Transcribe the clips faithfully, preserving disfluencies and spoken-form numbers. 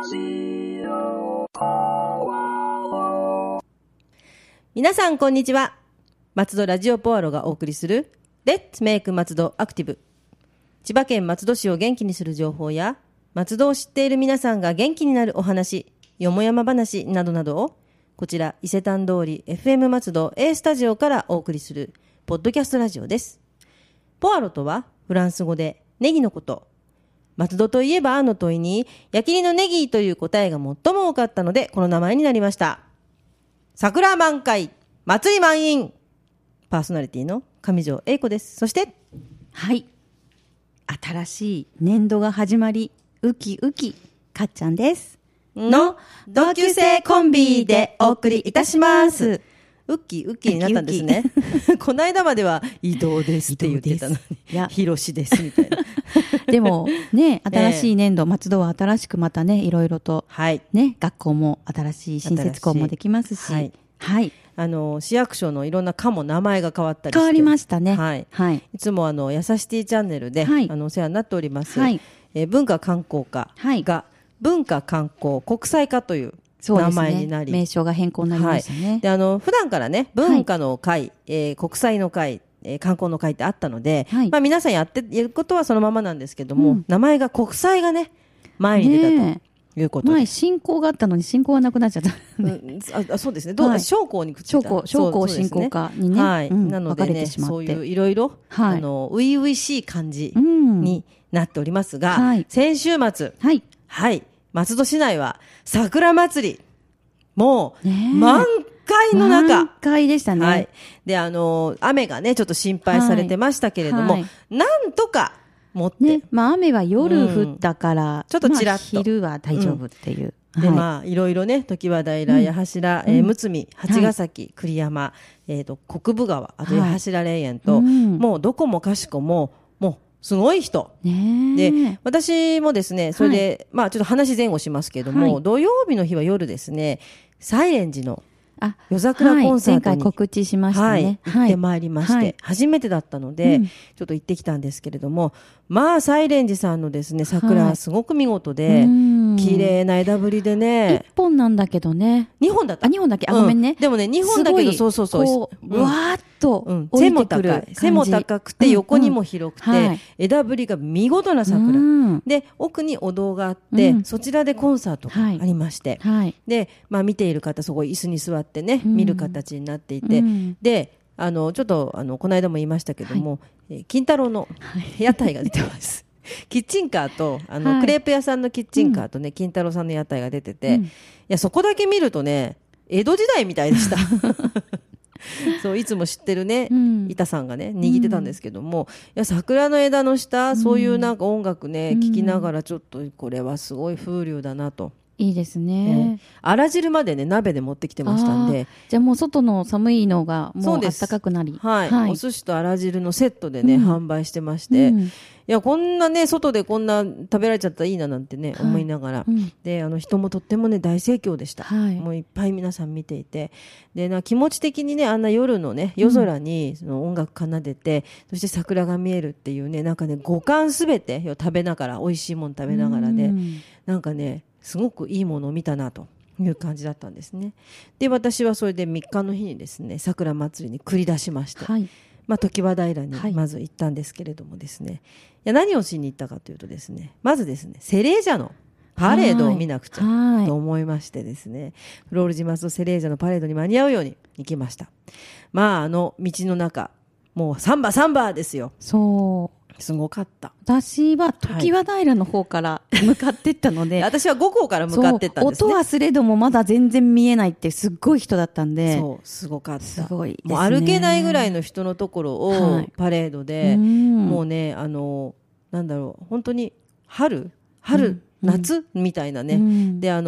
皆さんこんにちは。松戸ラジオポアロがお送りするレッツメイク松戸アクティブ。千葉県松戸市を元気にする情報や松戸を知っている皆さんが元気になるお話、よもやま話などなどをこちら伊勢丹通り エフエム 松戸 A スタジオからお送りするポッドキャストラジオです。ポアロとはフランス語でネギのこと。松戸といえばの問いに焼きりのネギという答えが最も多かったのでこの名前になりました。桜満開、祭り満員。パーソナリティの上条英子です。そして、 はい。新しい年度が始まり、ウキウキ、かっちゃんです。 の同級生コンビでお送りいたします。ウキウキになったんですね。この間までは移動ですって言ってたのに、いや、ひろしですみたいな。 でもね、新しい年度、えー、松戸は新しくまたね、いろいろと、はい、ね、学校も新しい新設校もできますし、はい、はい、 あの市役所のいろんな課も名前が変わったりして、 変わりましたね。 はい、はい、いつもあのやさしティチャンネルで、はい、あのお世話になっております。はい、えー、文化観光課が、はい、文化観光国際課という名前になり、 ね、名称が変更になりましたね。はい、 であの普段からね文化の会、はい、えー、国際の会、えー、観光の会ってあったので、はい、まあ、皆さんやっていることはそのままなんですけども、うん、名前が国際がね前に出たと。ね、いうこと前進行があったのに進行はなくなっちゃった、 うん、あそうですね。どう、はい、商工にくっついた。 商工、商工進行課にね、 はい、うん、なのでね、分かれてしまって、そういういろいろあの初々しい感じになっておりますが、はい、先週末、はい、はい、松戸市内は桜祭りもう満開の中、 満開でしたね。 はい、であの雨がねちょっと心配されてましたけれども、はいはい、なんとか持って、ね、 まあ、雨は夜降ったから、うん、 ちょっとちらっと、 まあ、昼は大丈夫っていう、 うん、で、はい、まあいろいろね常盤平、八柱、うん、えー、む見、八ヶ崎、はい、栗山、えー、と国分川、あと八柱霊園と、はい、もうどこもかしこももうすごい人、ね、で私もですねそれで、はい、まあちょっと話前後しますけれども、はい、土曜日の日は夜ですねサイレンジの夜桜コンサートに、はい、 前回告知しましたね、 はい、行ってまいりまして、はい、初めてだったので、うん、ちょっと行ってきたんですけれども、まあサイレンジさんのですね桜はすごく見事で、はい、綺麗な枝ぶりでね、 一本なんだけどね、 二本だった。 あ、二本だけ、あ、ごめんね、 うん、でもね二本だけど、そうそうそう、 こう、うん、わーっと降りてくる感じ、 背も高くて横にも広くて、うんうん、はい、枝ぶりが見事な桜、うん、で奥にお堂があって、うん、そちらでコンサートがありまして、はいはい、で、まあ、見ている方そこ椅子に座ってね、うん、見る形になっていて、うん、であのちょっとあのこの間も言いましたけども、はい、えー、金太郎の屋台が出てます、はい、キッチンカーとあの、はい、クレープ屋さんのキッチンカーとね、うん、金太郎さんの屋台が出てて、うん、いやそこだけ見るとね江戸時代みたいでしたそういつも知ってるね、うん、板さんがね握ってたんですけども、うん、いや桜の枝の下、そういうなんか音楽ね、うん、聞きながらちょっとこれはすごい風流だなと。 いいですね。 あら汁までね鍋で持ってきてましたんで、 じゃあもう外の寒いのがもう暖かくなり、 はいはい、お寿司とあら汁のセットでね、うん、販売してまして、うん、いやこんなね外でこんな食べられちゃったらいいななんてね、はい、思いながら、うん、であの人もとってもね大盛況でした、はい、もういっぱい皆さん見ていて、でな気持ち的にねあんな夜のね夜空にその音楽奏でて、そして桜が見えるっていうね、なんかね五感すべて食べながら美味しいもの食べながらで、なんかねすごくいいものを見たなという感じだったんですね。で私はそれでみっかの日にですね桜祭りに繰り出しまして、はい、まあ、常盤平にまず行ったんですけれどもですね、はい、いや何をしに行ったかというとですね、まずですねセレージャのパレードを見なくちゃと思いましてですね、フロールジマスとセレージャのパレードに間に合うように行きました。まああの道の中もうサンバサンバですよ。そうすごかった。 私は常盤平の方から向かっていったので、 はい、私は五校から向かっていったんですね。 音はすれどもまだ全然見えないってすっごい人だったんで、 そうすごかった。 すごいですね。 もう歩けないぐらいの人のところをパレードで、はい、もうねあのなんだろう本当に春春、うん、夏みたいなね、うん、であの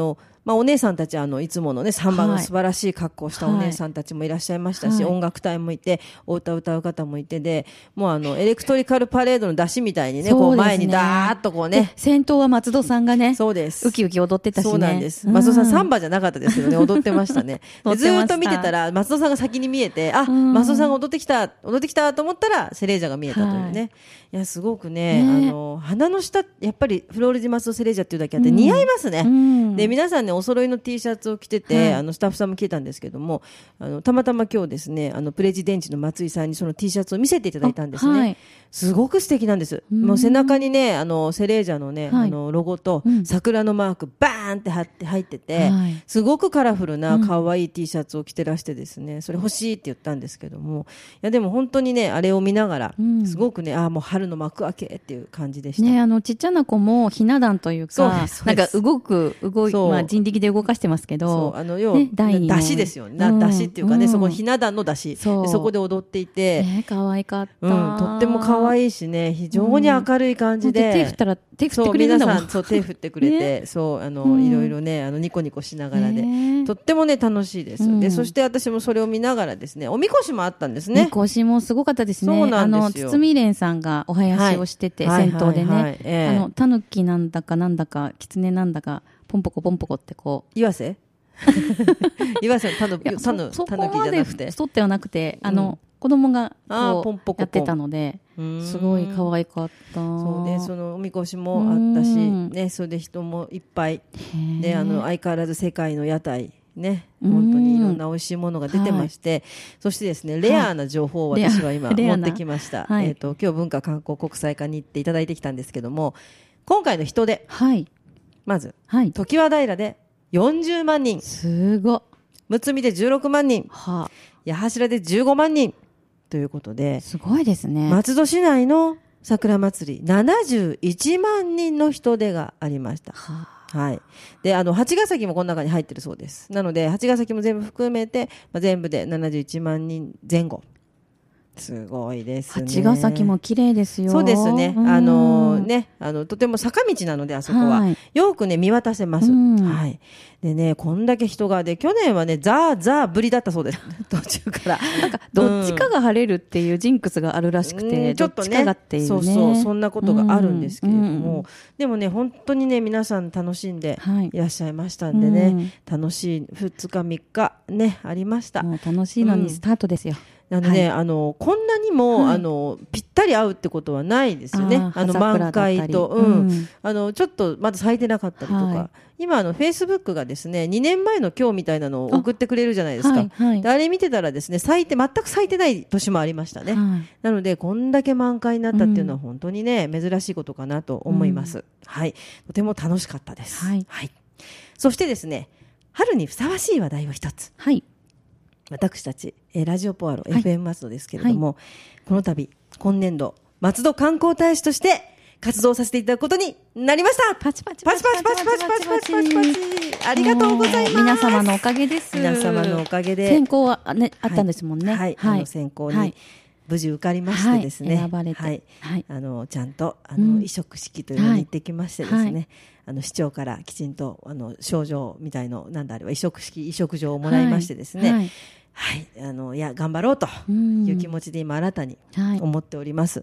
まあ、お姉さんたちあのいつものねサンバの素晴らしい格好をしたお姉さんたちもいらっしゃいましたし、はい、音楽隊もいてお歌を歌う方もいてでもうあのエレクトリカルパレードの出しみたいに ね, こう前にダーッとこうね先頭は松戸さんがねそうですウキウキ踊ってたしね。 そうなんです、うん、松戸さんサンバじゃなかったですけどね踊ってましたねずっと見てたら松戸さんが先に見えてあ、うん、松戸さんが踊ってきた踊ってきたと思ったらセレージャが見えたというね、はい、いやすごく ね, ねあの鼻の下やっぱりフロールディマストセレージャっていうだけあって似合いますね、うん、で皆さんねお揃いの T シャツを着てて、はい、あのスタッフさんも着てたんですけどもあのたまたま今日ですねあのプレジデンチの松井さんにその T シャツを見せていただいたんですね、はい、すごく素敵なんです。もう背中にねあのセレージャのね、はい、あのロゴと桜のマークバーンって貼って入ってて、はい、すごくカラフルな可愛い T シャツを着てらしてですねそれ欲しいって言ったんですけどもいやでも本当にねあれを見ながらすごくねあもう春の幕開けっていう感じでした、 ね、あのちっちゃな子もひな壇というかなんか動く動い、まあ、人力で動かしてますけどそうあの要は、ね、出しですよね、うん、出しっていうかね、うん、そこひな壇の出し そ, でそこで踊っていて、 ね、可愛かった、 うん、とっても可愛いしね非常に明るい感じで、 うん、手振ったら手振ってくれるんだもんそう皆さんそう手振ってくれて、ね、そうあの、うん、いろいろねあのニコニコしながらで、ね、とってもね楽しいです、うん、でそして私もそれを見ながらですねおみこしもあったんですね。 みこしもすごかったですね。 そうなんですよ。 あの堤蓮さんがお囃子をしてて、はい、先頭でね、はいはいはいえー、あのタヌキなんだかなんだかキツネなんだかポンポコポンポコってこう岩瀬岩瀬のタヌキじゃなくて太ってはなくてあの、うん、子供がこうポンポコポンやってたのですごい可愛かった。 そうでそのおみこしもあったし、ね、それで人もいっぱいであの相変わらず世界の屋台ね、本当にいろんな美味しいものが出てまして、はい、そしてですねレアな情報を私は今持ってきました、はいえー、と今日文化観光国際課に行っていただいてきたんですけども今回の人出、はい、まず、はい、常盤平でよんじゅうまんにんすごむつみでじゅうろくまんにん、はあ、八柱でじゅうごまんにんということですごいですね。 松戸市内の桜祭りななじゅういちまんにんの人出がありました、はあはい、であの八ヶ崎もこの中に入ってるそうです。なので八ヶ崎も全部含めて、まあ、全部でななじゅういちまんにんぜん後すごいですね。 八ヶ崎も綺麗ですよ。 そうですね。あのね、あのとても坂道なのであそこは、はい、よくね見渡せます。はい。でねこんだけ人がで去年はねザーザーぶりだったそうです。途中からなんかどっちかが晴れるっていうジンクスがあるらしくて、うん、ちょっとね、ねそうそうそんなことがあるんですけれども、うん、でもね本当にね皆さん楽しんでいらっしゃいましたんでね、はいうん、楽しいふつかみっかねありました。 もう楽しいのにスタートですよ。うんなので、はい、あのこんなにも、はい、あのぴったり合うってことはないですよね。あ, あの満開と、うんうん、あのちょっとまだ咲いてなかったりとか、はい、今あのフェイスブックがですねにねんまえの今日みたいなのを送ってくれるじゃないですか。あ,、はいはい、であれ見てたらですね咲いて全く咲いてない年もありましたね。はい、なのでこんだけ満開になったっていうのは本当にね、うん、珍しいことかなと思います。うん、はい、とても楽しかったです。はいはい、そしてですね春にふさわしい話題を一つ。はい私たち、えー、ラジオポアロ、はい、エフエム 松戸ですけれども、はい、この度今年度松戸観光大使として活動させていただくことになりました。 パチパチパチパチパチパチパチパチパチパチパチありがとうございます。 皆様のおかげです。 皆様のおかげで選考は、ね、あったんですもんね。 はい、はい、あの選考に無事受かりましてですね、 はい、選ばれて、 はいはい、あのちゃんとあの、うん、移植式というのに行ってきましてですね、はい、あの市長からきちんとあの賞状みたいのなんだあれは移植式移植状をもらいましてですね、はいはいはい、あのいや頑張ろうという気持ちで今新たに思っております、はい、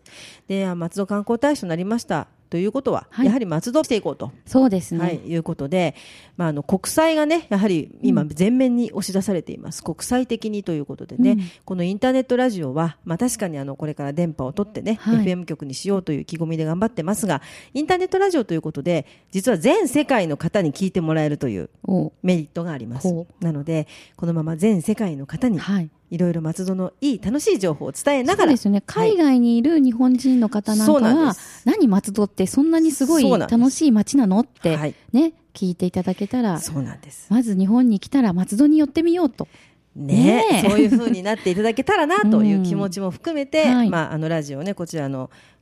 で松戸観光大使となりましたということは、はい、やはり松戸していこうとそうですね、 はい、いうことで、まあ、あの国際がねやはり今全面に押し出されています、うん、国際的にということでね、うん、このインターネットラジオは、まあ、確かにあのこれから電波を取ってね、はい、エフエム 局にしようという意気込みで頑張ってますがインターネットラジオということで実は全世界の方に聞いてもらえるというメリットがあります。なのでこのまま全世界の方に、はいいろいろ松戸のいい楽しい情報を伝えながらそうですよね、 海外にいる日本人の方なんかは、はい、何松戸ってそんなにすごい楽しい街なのって、はいね、聞いていただけたらそうなんですまず日本に来たら松戸に寄ってみようとねねそういう風になっていただけたらなという気持ちも含めて、うんはいまあ、あのラジオねこちらの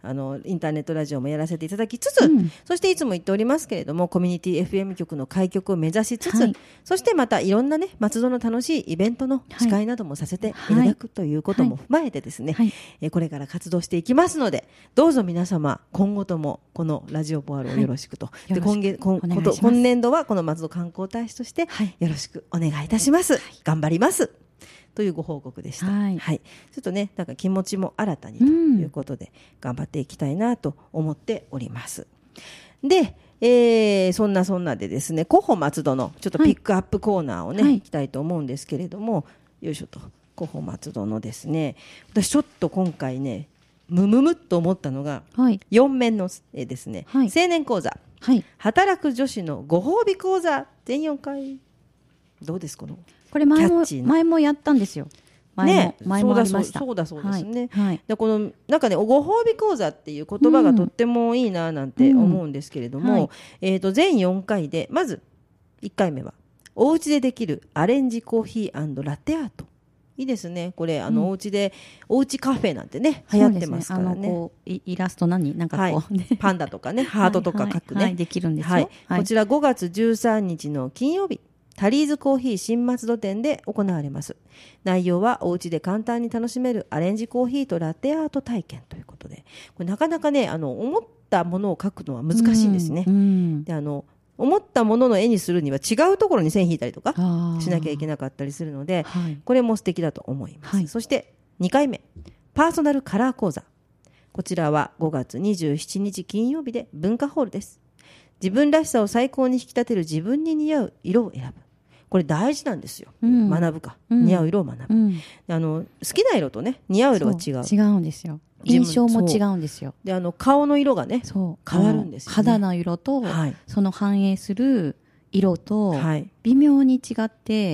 あのインターネットラジオもやらせていただきつつ、うん、そしていつも言っておりますけれどもコミュニティ エフエム 局の開局を目指しつつ、はい、そしてまたいろんなね松戸の楽しいイベントの司会などもさせていただくということも踏まえてですね、はいはい、えこれから活動していきますのでどうぞ皆様今後ともこのラジオポアロをよろしくと、はい、で 今, 月 今, 今年度はこの松戸観光大使としてよろしくお願いいたします、はい、頑張りますというご報告でした、はいはい、ちょっとねなんか気持ちも新たにということで、うん、頑張っていきたいなと思っております。で、えー、そんなそんなでですねコホ松戸のちょっとピックアップコーナーをね、はい、いきたいと思うんですけれども、よいしょとコホ松戸のですね私ちょっと今回ねムムムっと思ったのが、はい、よん面の絵ですね、はい、青年講座、はい、働く女子のご褒美講座全よんかいどうですこのこれ前も前もやったんですよ。前も、ね、前もありました。 そうだそうですね。はいはい、でこのなんかねご褒美講座っていう言葉がとってもいいななんて思うんですけれども、うんうんはい、えーと全よんかいでまずいっかいめはお家でできるアレンジコーヒー&ラテアート。いいですね。これあの、うん、お家でおうちカフェなんてね流行ってますからね。あのこうイラスト何なんかこう、はい、 パンダとかねハートとか書くね、はいはい、 できるんですよ、 はいはい。こちらごがつじゅうさんにちの金曜日。タリーズコーヒー新松戸店で行われます。内容はお家で簡単に楽しめるアレンジコーヒーとラテアート体験ということで、これなかなかねあの思ったものを描くのは難しいんですね、うんうん、であの思ったものの絵にするには違うところに線引いたりとかしなきゃいけなかったりするので、はい、これも素敵だと思います、はい、そしてにかいめパーソナルカラー講座。こちらはごがつにじゅうしちにち金曜日で文化ホールです。自分らしさを最高に引き立てる自分に似合う色を選ぶ。これ大事なんですよ、うん、学ぶか、うん、似合う色を学ぶ、うん、あの好きな色とね似合う色が違う違うんですよ。印象も違うんですよ。 であの顔の色がねそう変わるんですよ、ね、 肌の色と、はい、その反映する色と、はい、微妙に違って、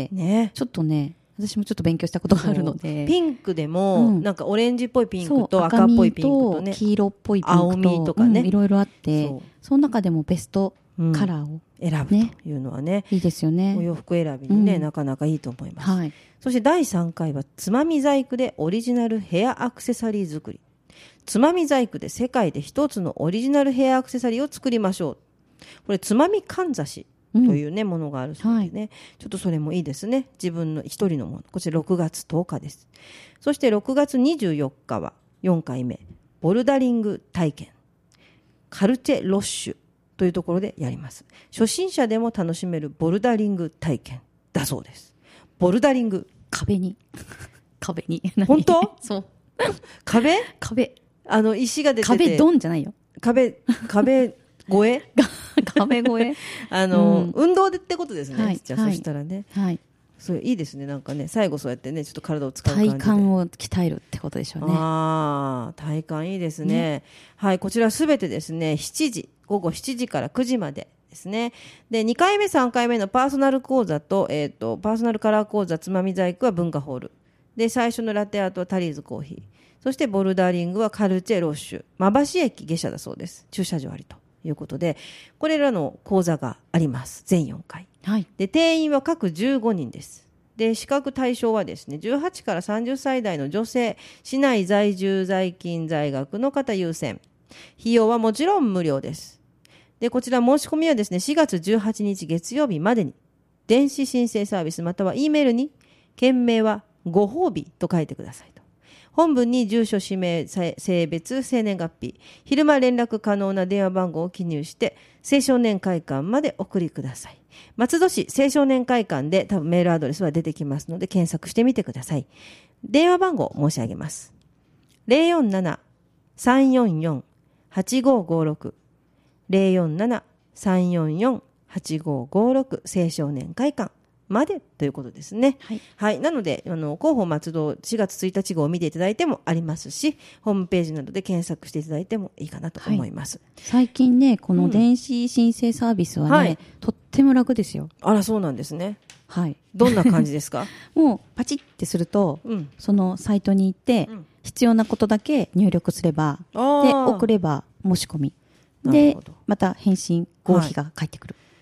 ね、ちょっとね私もちょっと勉強したことがあるのでピンクでも、うん、なんかオレンジっぽいピンクと赤っぽいピンクとね黄色っぽいピンクと青みとかね、 うん、いろいろあってそ, その中でもベストカラーを、 うん、選ぶというのはねいいですよね。 お洋服選びにね、うん、なかなかいいと思います、はい、そしてだいさんかいはつまみ細工でオリジナルヘアアクセサリー作り。つまみ細工で世界で一つのオリジナルヘアアクセサリーを作りましょう。これつまみかんざしというね、うん、ものがあるそうでね、はい、ちょっとそれもいいですね。自分の一人のもの。こちらろくがつとおかです。そしてろくがつにじゅうよっかはよんかいめボルダリング体験カルチェロッシュというところでやります。初心者でも楽しめるボルダリング体験だそうです。ボルダリング壁に壁に本当そう壁壁あの石が出てて壁ドンじゃないよ壁壁越え壁越えあの、うん、運動でってことですね、はい、じゃあ、はい、そしたらね、 はい、 それいいですね。なんかね最後そうやってねちょっと体を使う感じで体幹を鍛えるってことでしょうね。 あ体幹いいですね、ね。はいこちらすべてですねしちじごごしちじからくじまでですね。でにかいめさんかいめのパーソナル講座と、えーと、パーソナルカラー講座つまみ細工は文化ホールで最初のラテアートはタリーズコーヒーそしてボルダリングはカルチェロッシュ馬橋駅下車だそうです。駐車場ありということでこれらの講座があります全よんかい、はい、で定員は各じゅうごにんです。で資格対象はですねじゅうはちからさんじゅっさい代の女性市内在住在勤在学の方優先。費用はもちろん無料です。でこちら申し込みはですねしがつじゅうはちにち月曜日までに電子申請サービスまたは E メールに件名はご褒美と書いてくださいと。本文に住所氏名性別生年月日昼間連絡可能な電話番号を記入して青少年会館まで送りください。松戸市青少年会館で多分メールアドレスは出てきますので検索してみてください。電話番号申し上げます。 ゼロよんなな さんよんよん はちごごろく ゼロよんなな さんよんよん はちごごろく 青少年会館までということですね。はい。はい、なのであの広報松戸しがつついたち号を見ていただいてもありますしホームページなどで検索していただいてもいいかなと思います、 はい、最近ねこの電子申請サービスはね、うんはい、とっても楽ですよ。 あらそうなんですね。 はい。 どんな感じですかもうパチッてすると、うん、そのサイトに行って、うん、必要なことだけ入力すればで送れば申し込みでまた返信合否が返ってくる、はい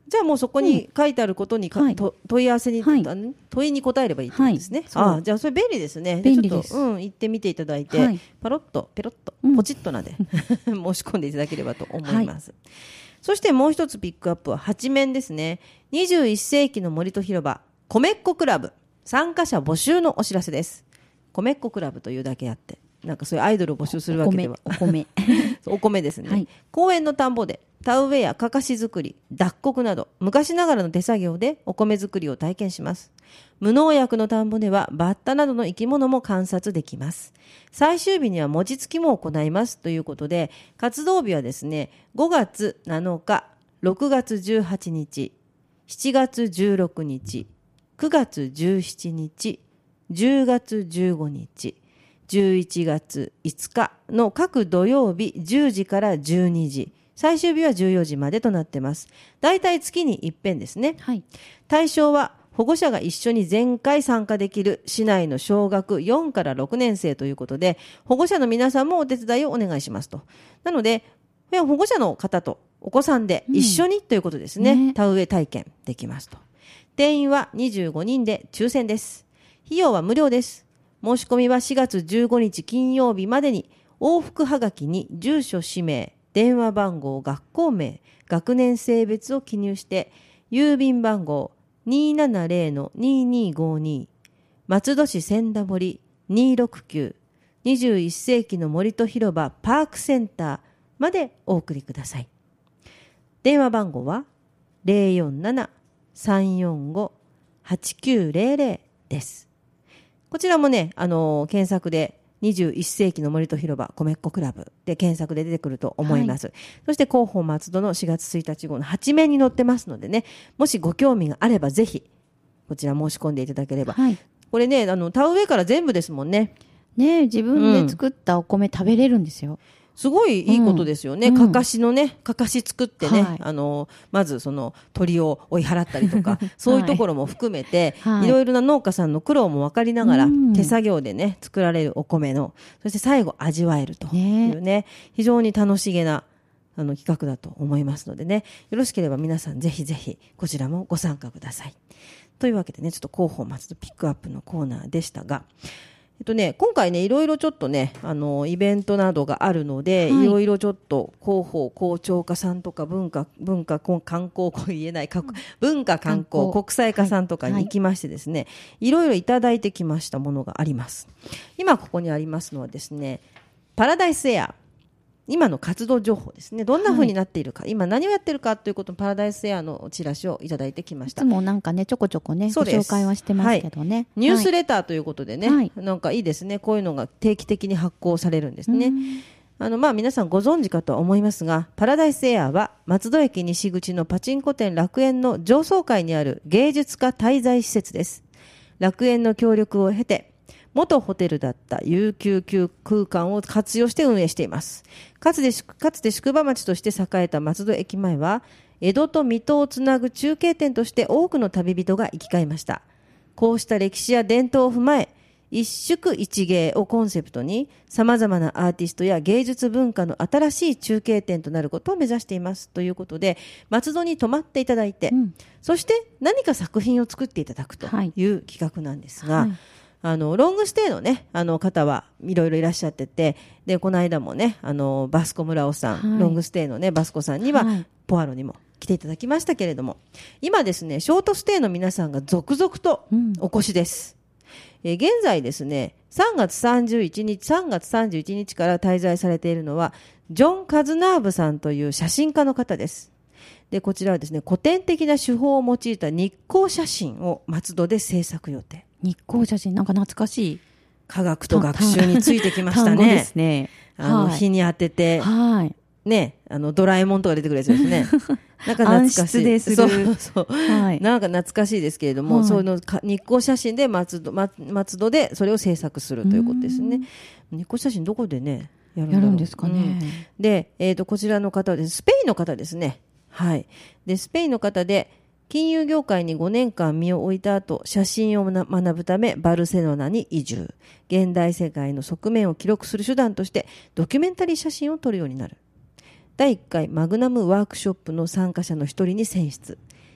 じゃあもうそこに書いてあることにか、うん、と問い合わせに、はい、問いに答えればいいってことですね。はい、ああ、じゃあそれ便利ですね。 便利です。 ちょっと、うん、行ってみていただいて、はい、パロッとペロッと、うん、ポチッとなで申し込んでいただければと思います。はい、そしてもう一つピックアップははち面ですね。にじゅういっ世紀の森と広場米っ子クラブ参加者募集のお知らせです。米っ子クラブというだけあって、なんかそういうアイドルを募集するわけではお米お米ですね、はい、公園の田んぼで田植えやかかし作り、脱穀など昔ながらの手作業でお米作りを体験します。無農薬の田んぼではバッタなどの生き物も観察できます。最終日には餅つきも行いますということで、活動日はですね、ごがつなのか、ろくがつじゅうはちにち、しちがつじゅうろくにち、くがつじゅうしちにち、じゅうがつじゅうごにち、じゅういちがついつかの各土曜日じゅうじからじゅうにじ、最終日はじゅうよじまでとなっています。だいたい月に一遍ですね。はい、対象は保護者が一緒に全回参加できる市内の小学よんからろくねん生ということで、保護者の皆さんもお手伝いをお願いしますと。なので、保護者の方とお子さんで一緒にということですね。うん、ね、田植え体験できますと。定員はにじゅうごにんで抽選です。費用は無料です。申し込みはしがつじゅうごにち金曜日までに往復はがきに住所、氏名、電話番号、学校名、学年性別を記入して郵便番号 にーななぜろのにーにーごーに 松戸市千駄堀にーろくきゅう にじゅういっ世紀の森と広場パークセンターまでお送りください。電話番号は ゼロよんなな さんよんご はちきゅうゼロゼロ です。こちらもね、あのー、検索でにじゅういっ世紀の森と広場米っ子クラブで検索で出てくると思います。はい、そして広報松戸のしがつついたち号のはち面に載ってますのでね、もしご興味があればぜひこちら申し込んでいただければ。はい、これね、あの田植えから全部ですもんね。 ね、自分で作ったお米食べれるんですよ。うん、 すごいいいことですよね。うん、かかしのね、かかし作ってね、はい、あの、まずその鳥を追い払ったりとか、そういうところも含めて、はい、いろいろな農家さんの苦労も分かりながら、うん、手作業でね、作られるお米の、そして最後味わえるというね、ね、非常に楽しげな、あの企画だと思いますのでね、よろしければ皆さんぜひぜひこちらもご参加ください。というわけでね、ちょっと広報松戸ピックアップのコーナーでしたが、えっとね、今回ね、いろいろちょっとね、あの、イベントなどがあるので、はい、いろいろちょっと広報、校長課さんとか文化、文化、観光、こう言えない、文化観光、国際課さんとかに行きましてですね、はいはい、いろいろいただいてきましたものがあります。今ここにありますのはですね、パラダイスエア。今の活動情報ですね。どんな風になっているか、はい、今何をやってるかということのパラダイスエアのチラシをいただいてきました。 いつもなんかね、ちょこちょこね、ご紹介はしてますけどね。はい、 ニュースレターということでね、はい、なんかいいですね。こういうのが定期的に発行されるんですね。あの、まあ皆さんご存知かとは思いますが、パラダイスエアは松戸駅西口のパチンコ店楽園の上層階にある芸術家滞在施設です。楽園の協力を経て、元ホテルだった有給休空間を活用して運営しています。かつて、かつて宿場町として栄えた松戸駅前は、江戸と水戸をつなぐ中継点として多くの旅人が行き交いました。こうした歴史や伝統を踏まえ、一宿一芸をコンセプトに、様々なアーティストや芸術文化の新しい中継点となることを目指しています。ということで、松戸に泊まっていただいて、うん、そして何か作品を作っていただくという企画なんですが、はいはい、あのロングステイのね、あの方はいろいろいらっしゃってて、でこの間もね、あのバスコ村尾さん、はい、ロングステイのねバスコさんには、はい、ポアロにも来ていただきましたけれども、今ですね、ショートステイの皆さんが続々とお越しです。うん、えー、現在ですね、さんがつさんじゅういちにちさんがつさんじゅういちにちから滞在されているのはジョン・カズナーブさんという写真家の方です。でこちらはですね、古典的な手法を用いた日光写真を松戸で制作予定。 日光写真、なんか懐かしい科学と学習についてきましたね。 ですね。 あの、はい、日に当てて、はい、ね、あのドラえもんとか出てくるやつですね。なんか懐かしい。暗室でする。そうそう、はい、なんか懐かしいですけれども、はい、その日光写真で松戸、松戸でそれを制作するということですね。日光写真どこでねやるんだろう。 やるんですかね。 うん、で、えっとこちらの方です。スペインの方ですね。はい。でスペインの方で。金融業界にごねんかん身を置いた後、写真を学ぶためバルセロナに移住。現代世界の側面を記録する手段としてドキュメンタリー写真を撮るようになる。だいいっかいマグナムワークショップの参加者の一人に選出。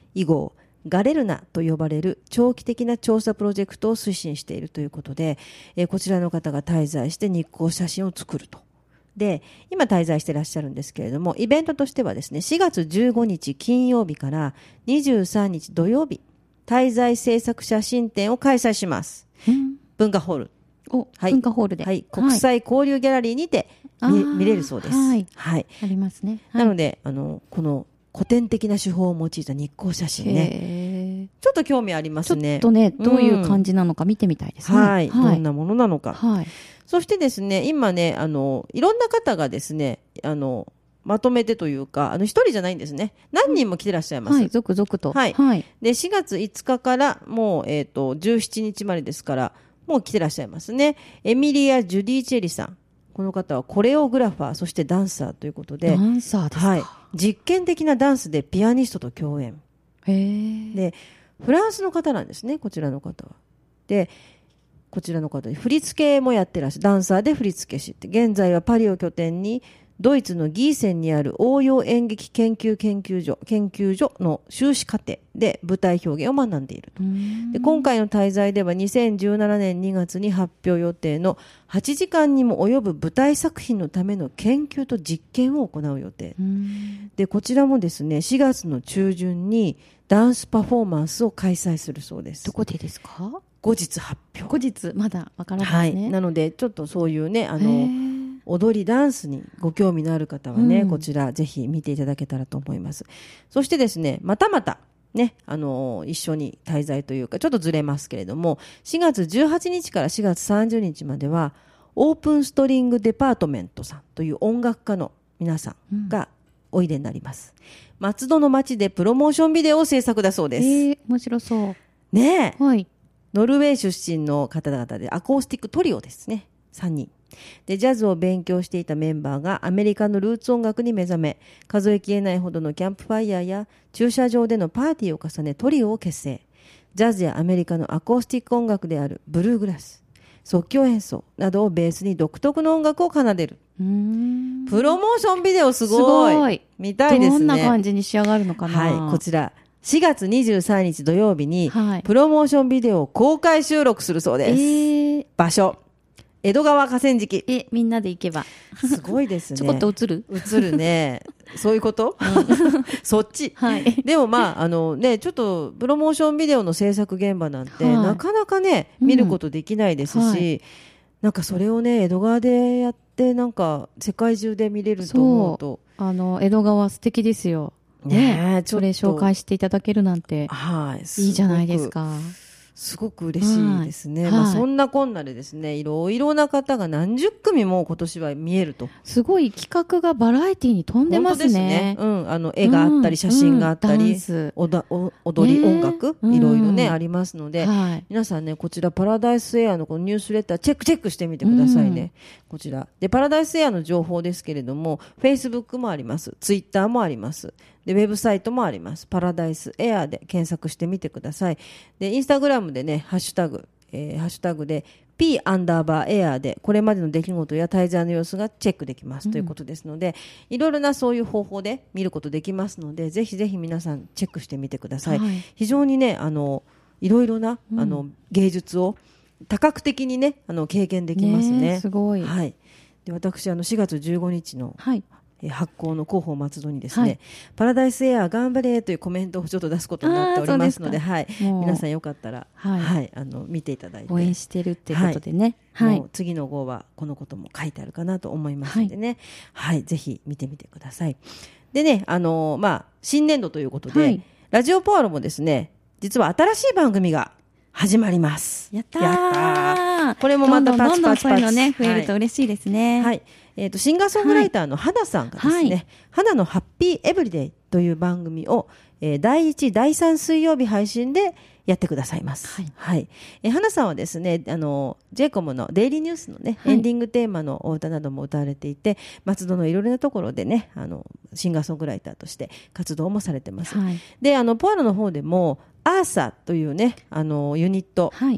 以後ガレルナと呼ばれる長期的な調査プロジェクトを推進しているということで、えー、こちらの方が滞在して日光写真を作ると。で、今滞在していらっしゃるんですけれども、イベントとしてはですね、しがつじゅうごにち金曜日からにじゅうさんにち土曜日、滞在制作写真展を開催します。うん、文化ホール。 お、はい、文化ホールで。 はい。国際交流ギャラリーにて 見,、はい、見れるそうです。 はい。はい。ありますね。 はい、なので、あの、この古典的な手法を用いた日光写真ね。ちょっと興味ありますね。 ちょっとね、どういう感じなのか見てみたいですね。 うん、はい。どんなものなのか。はい。そしてですね、今ね、あの、いろんな方がですね、あの、まとめてというか、あの、一人じゃないんですね。何人も来てらっしゃいます。 はい、続々と。 はい。はい、で、しがついつかからもう、えっと、じゅうしちにちまでですから、もう来てらっしゃいますね。エミリア・ジュディ・チェリさん。この方はコレオグラファー、そしてダンサーということで。 ダンサーですか。はい。 実験的なダンスでピアニストと共演。 へー。 で、フランスの方なんですね、こちらの方は。で、こちらの方で振り付けもやってらっしゃる。ダンサーで振り付け師って。現在はパリを拠点に、ドイツのギーセンにある応用演劇研究研究所、研究所の修士課程で舞台表現を学んでいると。で、今回の滞在ではにせんじゅうななねんにがつに発表予定のはちじかんにも及ぶ舞台作品のための研究と実験を行う予定。で、こちらもですね、しがつの中旬にダンスパフォーマンスを開催するそうです。 どこでですか？ 後日発表。 後日、まだわからないですね。 はい。なので、ちょっとそういうね、あの、踊りダンスにご興味のある方はね、うん、こちらぜひ見ていただけたらと思います。そしてですね、またまたね、あのー、一緒に滞在というかちょっとずれますけれども、しがつじゅうはちにちからしがつさんじゅうにちまではオープンストリングデパートメントさんという音楽家の皆さんがおいでになります。うん、松戸の街でプロモーションビデオを制作だそうです。 えー、面白そう。 ねえ。 はい。 ノルウェー出身の方々でアコースティックトリオですね。さんにん。で、ジャズを勉強していたメンバーがアメリカのルーツ音楽に目覚め、数えきれないほどのキャンプファイヤーや駐車場でのパーティーを重ねトリオを結成。ジャズやアメリカのアコースティック音楽であるブルーグラス、即興演奏などをベースに独特の音楽を奏でる。うーん、プロモーションビデオすごい。すごい。見たいですね。 どんな感じに仕上がるのかな。 はい、こちら。しがつにじゅうさんにち土曜日に、プロモーションビデオを公開収録するそうです。えー、場所。江戸川河川敷。 え、みんなで行けば。 すごいですね。 ちょこっと映る映るね。そういうこと、うん、そっち。はい。でもまあ、あのね、ちょっとプロモーションビデオの制作現場なんて、はい、なかなかね、見ることできないですし、うん、はい、なんかそれをね、江戸川でやって、なんか世界中で見れると思うと。 あの、江戸川素敵ですよ。ねえ、それ紹介していただけるなんて、はい、いいじゃないですか。 すごく嬉しいですね。はい、まあ、そんなこんなでですね、いろいろな方が何十組も今年は見えると。 すごい企画がバラエティに富んでますね。 本当ですね。うん。あの、絵があったり、写真があったり、うんうん、おだお踊り、音楽、いろいろね、ありますので、はい、皆さんね、こちらパラダイスエアのこのニュースレターチェックチェックしてみてくださいね。うん、こちら。で、パラダイスエアの情報ですけれども、Facebook もあります。Twitter もあります。で、ウェブサイトもあります。パラダイスエアで検索してみてください。で、インスタグラムでね、ハッシュタグ、えー、ハッシュタグで P アンダーバーエアでこれまでの出来事や滞在の様子がチェックできます、うん、ということですので、いろいろなそういう方法で見ることできますので、ぜひぜひ皆さんチェックしてみてください。はい、非常にね、あの、いろいろな、うん、あの、芸術を多角的にね、あの、経験できますね。 ね、すごい。 はい。で、私、あの、しがつじゅうごにちの、はい、発行の広報松戸にですね、はい、パラダイスエア頑張れというコメントをちょっと出すことになっておりますので、はい、皆さんよかったら、はいはい、あの見ていただいて応援してるってことでね、 はい、もう次の号はこのことも書いてあるかなと思いますのでね、はい、はい、ぜひ見てみてください。でね、あのー、まあ新年度ということで、はい、ラジオポアロもですね、実は新しい番組が始まります。 やったー。やったー。これもまたパチパチパチ。 どんどんそういうのね、増えると嬉しいですね。 はい。えっと、シンガーソングライターの花さんがですね、はい、花のハッピーエブリデイという番組を、えー、だいいち、だいさん水曜日配信でやってくださいます。はい。はい。えー、花さんはですね、あの、ジェイコムのデイリーニュースのね、はい、エンディングテーマのお歌なども歌われていて、松戸のいろいろなところでね、あの、シンガーソングライターとして活動もされてます。はい。で、あの、ポアロの方でも、アーサというね、あの、ユニット。はい。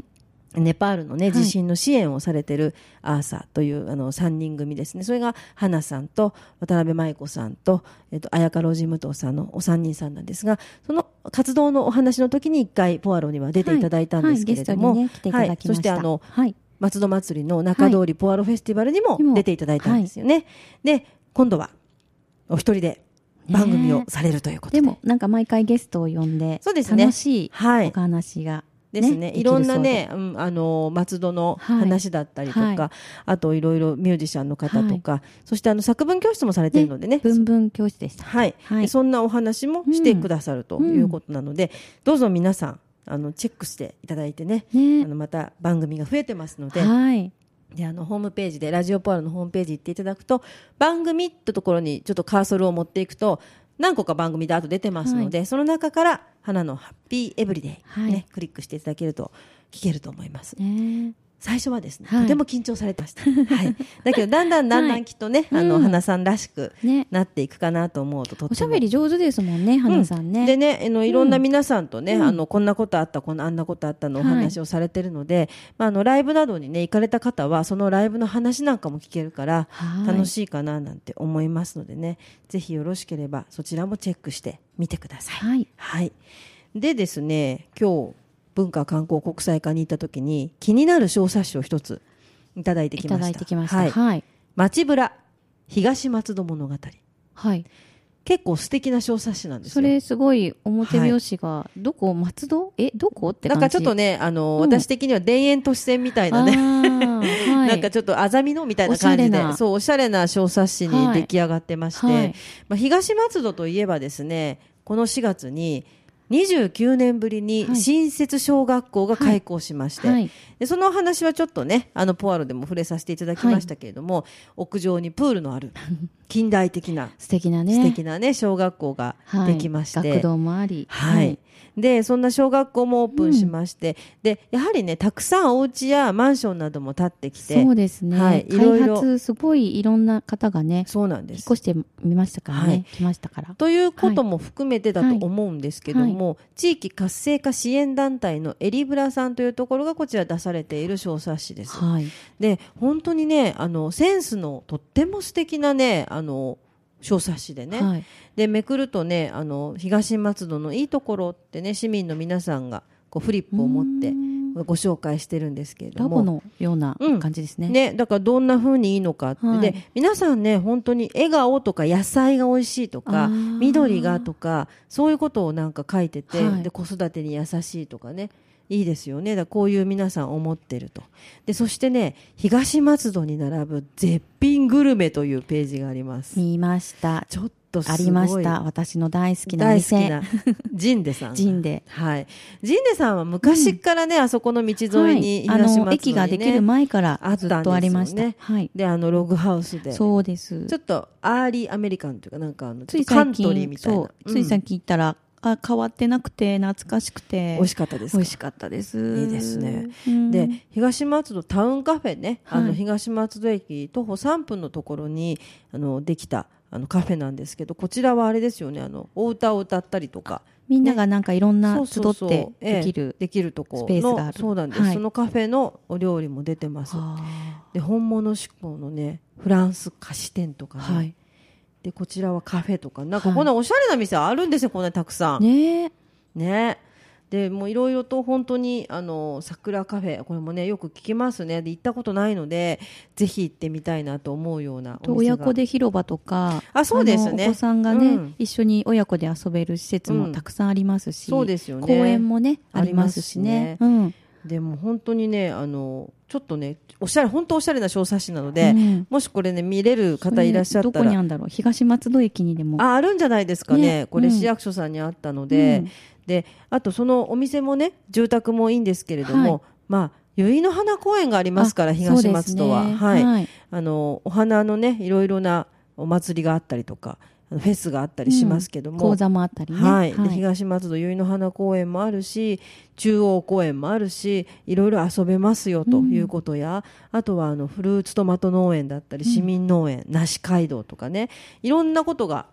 ネパールのね、地震の支援をされているアーサーというあのさんにん組ですね。それが花さんと渡辺舞子さんと、えっと、綾香老人武藤さんのお三人さんなんですが、その活動のお話の時に一回ポアロには出ていただいたんですけれども、 はいはい、ゲストにね、来ていただきました。 はい、そしてあの、はい、松戸祭りの中通りポアロフェスティバルにも出ていただいたんですよね。はい、で、今度はお一人で番組をされるということで。 でもなんか毎回ゲストを呼んで、そうですね、楽しいお話が、はいですね、いろんなね、うん、あの松戸の話だったりとか、はいはい、あといろいろミュージシャンの方とか、はい、そしてあの作文教室もされているのでね、ね、 文文教室でした、 はいはい、そんなお話もしてくださるということなので、うん、どうぞ皆さんあのチェックしていただいて ね, ねあのまた番組が増えてますので、はい、であのホームページでラジオポアロのホームページ行っていただくと、番組ってところにちょっとカーソルを持っていくと何個か番組であと出てますので、はい、その中から花のハッピーエブリデイ、はい、ね、クリックしていただけると聞けると思います、ね、最初はですね、はい、とても緊張されてました、はい、だけどだんだんだんだんきっとね、はい、あの、うん、花さんらしくなっていくかなと思うと、とってもおしゃべり上手ですもんね、花さんね、 うん、でね、あのいろんな皆さんとね、うん、あのこんなことあったこんなあんなことあったのお話をされてるので、はい、まあ、あのライブなどにね行かれた方はそのライブの話なんかも聞けるから楽しいかななんて思いますのでね、ぜひよろしければそちらもチェックしてみてください。はい、はい、でですね、今日文化観光国際課に行った時に気になる小冊子を一ついただいてきました。いただいてきました。はい。はい、街ブラ東松戸物語。はい。結構素敵な小冊子なんですよ。 それすごい表表紙が、はい、どこ松戸えどこって感じ。 なんかちょっとね、あの、うん、私的には田園都市線みたいなね、はい、なんかちょっとあざみのみたいな感じで、そうおしゃれな小冊子に出来上がってまして、はいはい、まあ、東松戸といえばですね、このしがつににじゅうきゅうねんぶりに新設小学校が開校しまして、はいはい、でその話はちょっとね、あのポアロでも触れさせていただきましたけれども、はい、屋上にプールのある近代的な素敵なね素敵なね小学校ができまして、はい、 学童もあり、 はいはい、でそんな小学校もオープンしまして、うん、でやはりねたくさんお家やマンションなども建ってきて、 そうですね、はい、いろいろ開発すごいいろんな方がね、 そうなんです、 引っ越してみましたからね、はい、来ましたからということも含めてだと思うんですけども、はい、地域活性化支援団体のエリブラさんというところがこちら出されている小冊子です、はい、で本当にねあのセンスのとっても素敵なねあの小冊子でね、はい、でめくるとねあの東松戸のいいところってね市民の皆さんがこうフリップを持ってご紹介してるんですけれども、 ラボのような感じですね、 うん、ねだからどんな風にいいのかって、はい、で皆さんね本当に笑顔とか野菜が美味しいとか緑がとかそういうことをなんか書いてて、はい、で子育てに優しいとかねいいですよね。だこういう皆さん思ってると。でそしてね東松戸に並ぶ絶品グルメというページがあります。 見ました。 ちょっとすごいありました。私の大好きな店、 大好きなジンデさん。 ジンデ、 はい。ジンデさんは昔からね、うん、あそこの道沿いに、 はい、 東松戸に、ね、 あの駅ができる前からずっとありました。ね、 はい。であのログハウスで、 そうです。 ちょっとアーリーアメリカンというかなんかあのちょっとカントリーみたいな。そうつい最近行ったら。あ変わってなくて懐かしくて美味しかったですか。 美味しかったです。 いいですね、うん、で東松戸タウンカフェね、はい、あの東松戸駅徒歩さんぷんのところにあのできたあのカフェなんですけど、こちらはあれですよね、あのお歌を歌ったりとかみんながなんかいろんな集ってできる、 ええ、できるところのスペースがある。 そうなんです、はい、そのカフェのお料理も出てます。で本物志向のねフランス菓子店とかね、はい、でこちらはカフェとかなんかこんなおしゃれな店あるんですよ、はい、こんなにたくさんねね。でもういろいろと本当にあの桜カフェこれもねよく聞きますね。で行ったことないのでぜひ行ってみたいなと思うようなお店が親子で広場とかあそうですね、 お子さんがね、うん、一緒に親子で遊べる施設もたくさんありますし、 うん、そうですよね、 公園もねありますしね、うん、 でも本当にねあのちょっとねおしゃれ本当おしゃれな小冊子なので、うん、もしこれね見れる方いらっしゃったらどこにあるんだろう、東松戸駅にでもあ, あるんじゃないですか ね, ねこれ市役所さんにあったので、うん、であとそのお店もね住宅もいいんですけれども、はい、まあ由比の花公園がありますから東松戸は、ね、はいはい、あのお花のねいろいろなお祭りがあったりとかフェスがあったりしますけども、 うん、講座もあったりね、 はいはい、で東松戸由比の花公園もあるし中央公園もあるしいろいろ遊べますよということや、うん、あとはあのフルーツトマト農園だったり市民農園、うん、梨街道とかねいろんなことが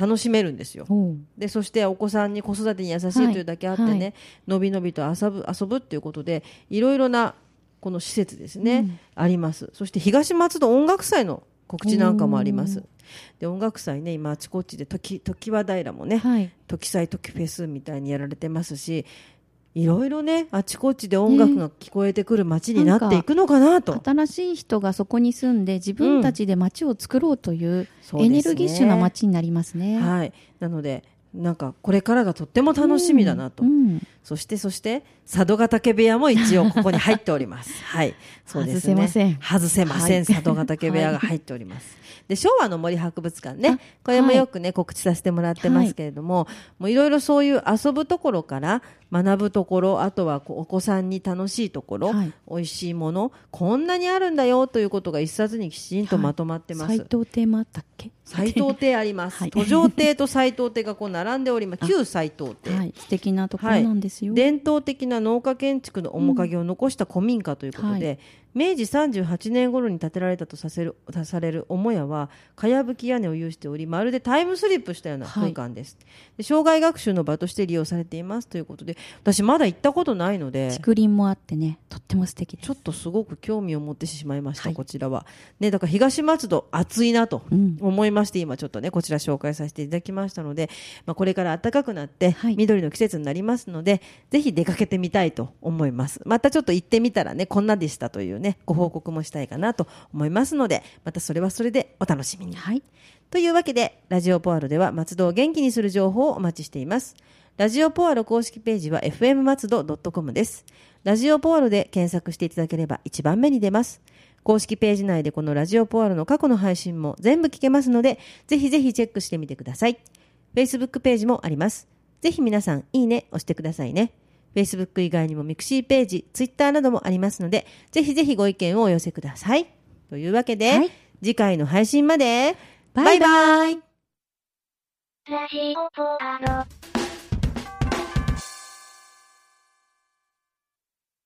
楽しめるんですよ。でそしてお子さんに子育てに優しいというだけあってね、はいはい、のびのびと遊ぶ遊ぶっていうことでいろいろなこの施設ですね、うん、あります。そして東松戸音楽祭の告知なんかもあります。で音楽祭ね、今あちこちで時時和平もね、はい、時祭時フェスみたいにやられてますし、いろいろねあちこちで音楽が聞こえてくる街になっていくのかなと、 ね、新しい人がそこに住んで自分たちで街を作ろうというエネルギッシュな街になりますね。 うん、はい、なのでなんかこれからがとっても楽しみだなと、うんうん、そしてそして佐渡ヶ嶽部屋も一応ここに入っておりますはいそうですね、 外せません外せません、はい、佐渡ヶ嶽部屋が入っております、はい、で昭和の森博物館ね、これもよくね、はい、告知させてもらってますけれども、はい、もういろいろそういう遊ぶところから学ぶところ、あとはお子さんに楽しいところ、はい、美味しいもの、こんなにあるんだよということが一冊にきちんとまとまってます。 斎藤亭もあったっけ？ 斎藤亭あります、はい、途上亭と斎藤亭がこう並んでおります。旧斎藤亭、 はい、素敵なところなんですよ、 はい、伝統的な農家建築の面影を残した古民家ということで、うんはい、明治さんじゅうはちねん頃に建てられたとさせるされる母屋はかやぶき屋根を有しており、まるでタイムスリップしたような空間です、はい、で生涯学習の場として利用されていますということで、私まだ行ったことないので、 竹林もあってね、とっても素敵です。 ちょっとすごく興味を持ってしまいました、はい、こちらは、ね、だから東松戸暑いなと思いまして、うん、今ちょっとねこちら紹介させていただきましたので、まあ、これから暖かくなって、はい、緑の季節になりますので、ぜひ出かけてみたいと思います。またちょっと行ってみたらねこんなでしたというねご報告もしたいかなと思いますので、またそれはそれでお楽しみに、はい、というわけでラジオポアロでは松戸を元気にする情報をお待ちしています。ラジオポアロ公式ページは エフエム 松戸 ドットコム です。ラジオポアロで検索していただければ一番目に出ます。公式ページ内でこのラジオポアロの過去の配信も全部聞けますので、ぜひぜひチェックしてみてください。Facebook ページもあります。ぜひ皆さんいいね押してくださいね。Facebook 以外にもミクシーページ、Twitter などもありますので、ぜひぜひご意見をお寄せください。というわけで、はい、次回の配信までバイバイ。バイバイ。ラジオポアロ。